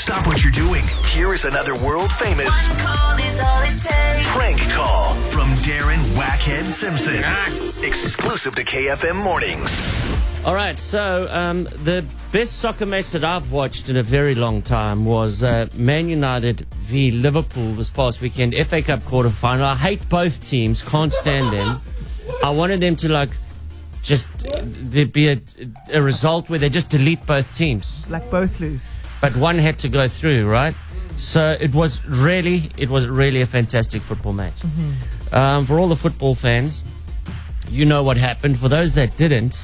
Stop what you're doing. Here is another world-famous One call is all it takes. prank call from Darren Wackhead Simpson. Nice. Exclusive to KFM Mornings. All right, so the best soccer match that I've watched in a very long time was Man United v Liverpool this past weekend, FA Cup quarter-final. I hate both teams, can't stand them. I wanted them to just there'd be a result where they just delete both teams. Like both lose. But one had to go through, right? So it was really a fantastic football match. For all the football fans, you know what happened. For those that didn't,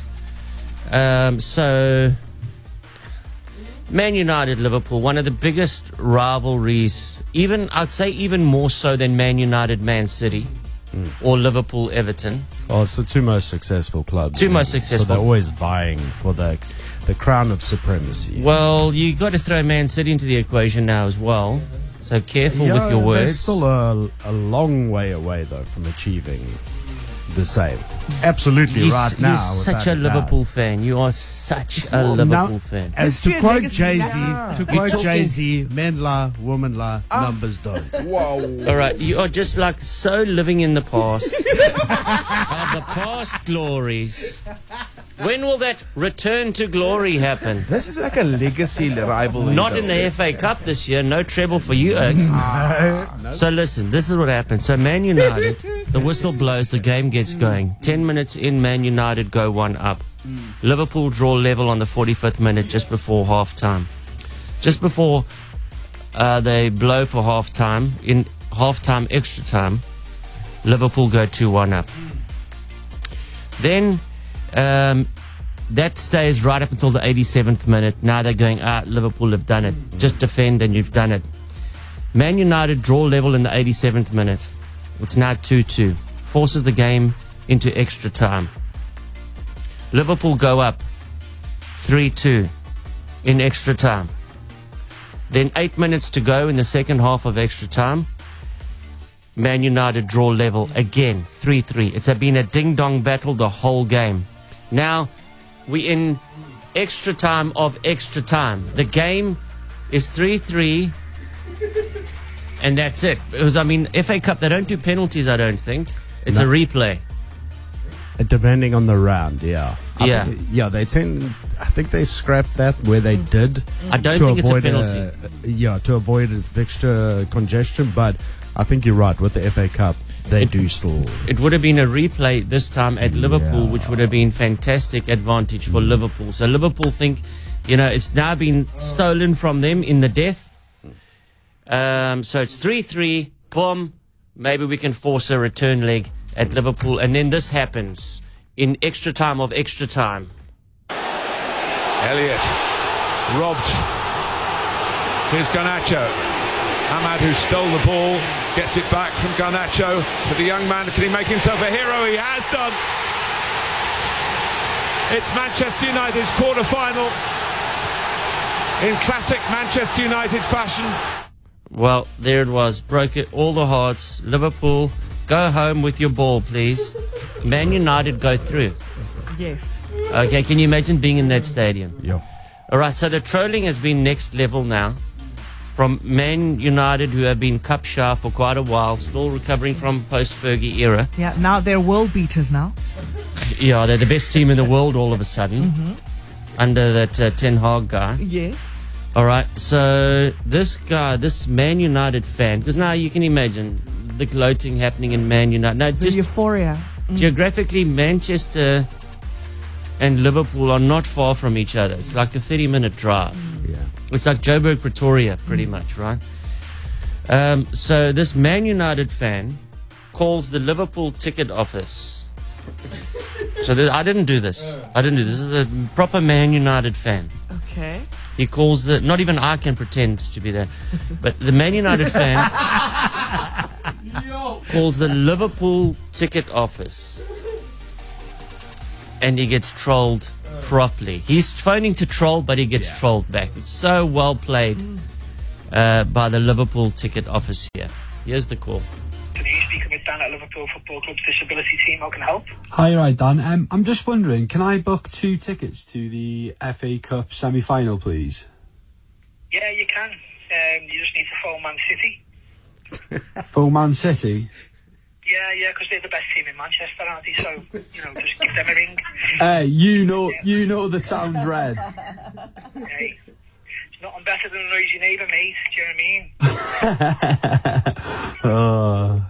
so Man United, Liverpool, one of the biggest rivalries, I'd say even more so than Man United, Man City, or Liverpool, Everton. Oh, it's the two most successful clubs. Two most successful. So they're always vying for the crown of supremacy. Well, you got to throw Man City into the equation now as well. So careful with your words. They're still a long way away, though, from achieving the same. Absolutely right now. You're such a Liverpool fan. You are such a Liverpool fan. As to History and quote legacy. Jay-Z, men lie, women lie, numbers don't. All right, you are just so living in the past. Of the past glories. When will that return to glory happen? This is like a legacy rivalry. Not in the FA Cup this year. No treble for you, Oaks. So listen, this is what happened. So Man United, the whistle blows, the game gets going. 10 minutes in, Man United go 1 up. Liverpool draw level on the 45th minute just before half-time. Just before they blow for half-time, in half-time extra time, Liverpool go 2-1 up. Then that stays right up until the 87th minute. Now they're going, Liverpool have done it. Just defend and you've done it. Man United draw level in the 87th minute. It's now 2-2. Forces the game into extra time. Liverpool go up 3-2 in extra time. Then 8 minutes to go in the second half of extra time. Man United draw level again, 3-3. It's been a ding-dong battle the whole game. Now, we're in extra time of extra time. The game is 3-3, and that's it. Because, FA Cup, they don't do penalties, I don't think. It's a replay. Depending on the round, yeah. They tend. I think they scrapped that where they did. I don't think it's a penalty. To avoid fixture congestion, but I think you're right. With the FA Cup, they do still. It would have been a replay this time at Liverpool, which would have been fantastic advantage for Liverpool. So Liverpool think, it's now been stolen from them in the death. So it's 3-3. Boom. Maybe we can force a return leg at Liverpool. And then this happens in extra time of extra time. Elliott robbed. Here's Garnacho. Ahmad, who stole the ball, gets it back from Garnacho. But the young man, can he make himself a hero? He has done. It's Manchester United's quarter-final in classic Manchester United fashion. Well, there it was. Broke it, all the hearts. Liverpool, go home with your ball, please. Man United go through. Yes. Okay, can you imagine being in that stadium? Yeah. All right, so the trolling has been next level now. From Man United, who have been cup shy for quite a while, still recovering from post-Fergie era. Yeah, now they're world beaters now. Yeah, they're the best team in the world all of a sudden. Under that Ten Hag guy. Yes. All right, so this guy, this Man United fan, because now you can imagine the gloating happening in Man United. No, The just euphoria. geographically, Manchester and Liverpool are not far from each other. It's like a 30-minute drive. Yeah. It's like Joburg, Pretoria, pretty much, right? So this Man United fan calls the Liverpool ticket office. So I didn't do this. This is a proper Man United fan. Okay. He calls not even I can pretend to be that. But the Man United fan calls the Liverpool ticket office. And he gets trolled properly. He's phoning to troll, but he gets trolled back. It's so well played by the Liverpool ticket office here. Here's the call. Can you speak with Dan at Liverpool Football Club's disability team? How can I help? Hi, right, Dan. I'm just wondering, can I book 2 tickets to the FA Cup semi-final, please? Yeah, you can. You just need to phone Man City. For Man City? Yeah, because they're the best team in Manchester, aren't they? So, just give them a ring. Hey, you know the town's red. Hey, it's nothing better than a noisy neighbour, mate. Do you know what I mean?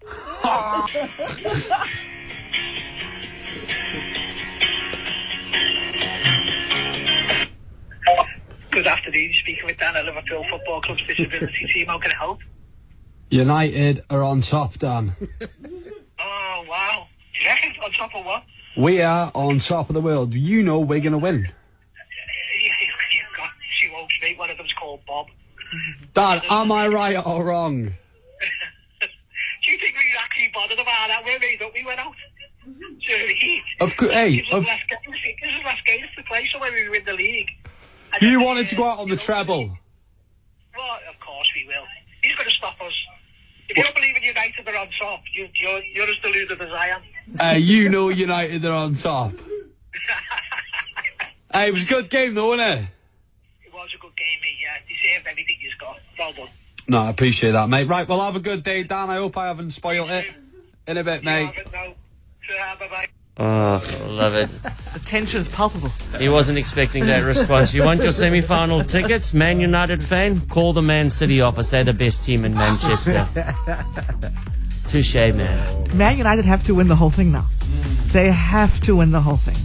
Good afternoon. Speaking with Dan at Liverpool Football Club's disability team. How can I help? United are on top, Dan. Oh, wow. Do you reckon? On top of what? We are on top of the world. You know we're going to win. You've got two oaks, mate. One of them's called Bob. Dan, am I right or wrong? Do you think we actually bothered about that? We're made up. We went out. Do you know what I mean? Of course, hey. This is last game to play, so when we win the league. You wanted to go out on the treble. Well, of course we will. He's going to stop us. If you don't believe in United are on top, you're as deluded as I am. You know United are on top. Hey, it was a good game though, wasn't it? It was a good game, mate, yeah. Deserved everything you've got. Well done. No, I appreciate that, mate. Right, well, have a good day, Dan. I hope I haven't spoiled it. In a bit, mate. Bye-bye. Oh, love it. The tension's palpable. He wasn't expecting that response. You want your semi-final tickets? Man United fan? Call the Man City office. They're the best team in Manchester. Touche, man. Man United have to win the whole thing now. They have to win the whole thing.